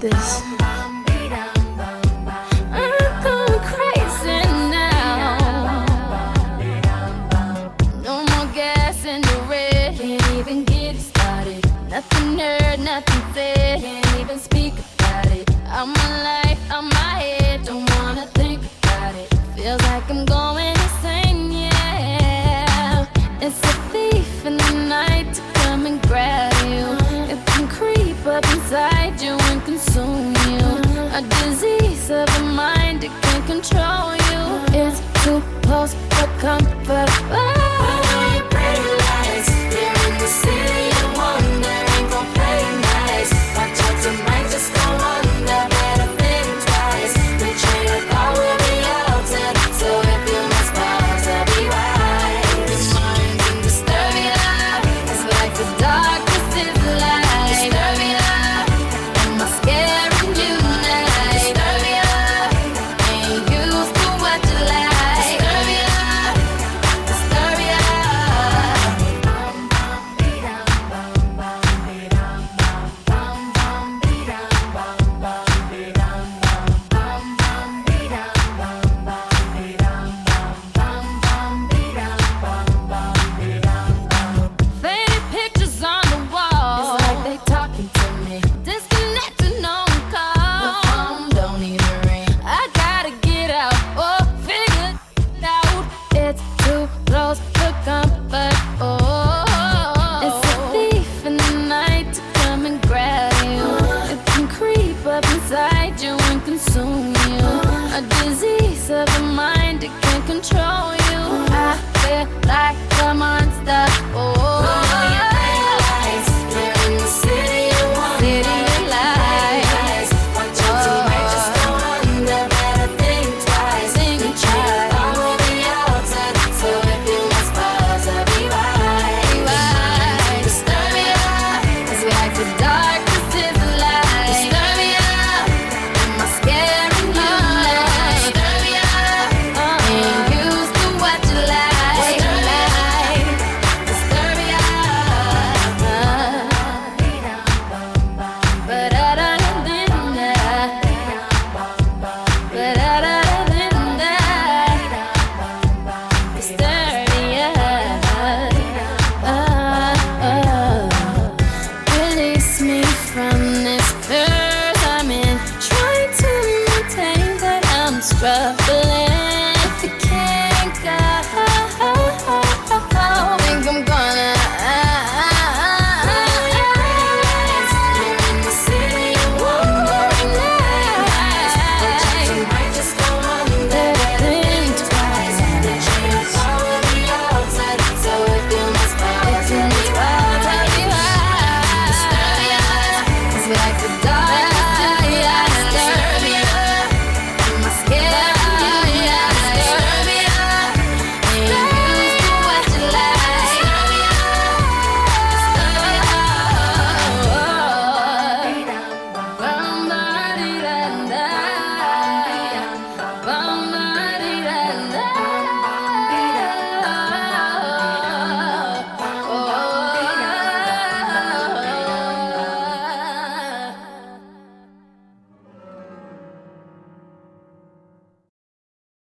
this. I'm going crazy now. No more gas in the red. Can't even get it started. Nothing heard, nothing said. Can't even speak about it. I'm my life, I'm my head. Don't wanna think about it. Feels like I'm going insane, yeah. It's a thief in the night to come and grab you. It can creep up inside you and consume you. A disease of the mind, it can control you. It's too close for comfort.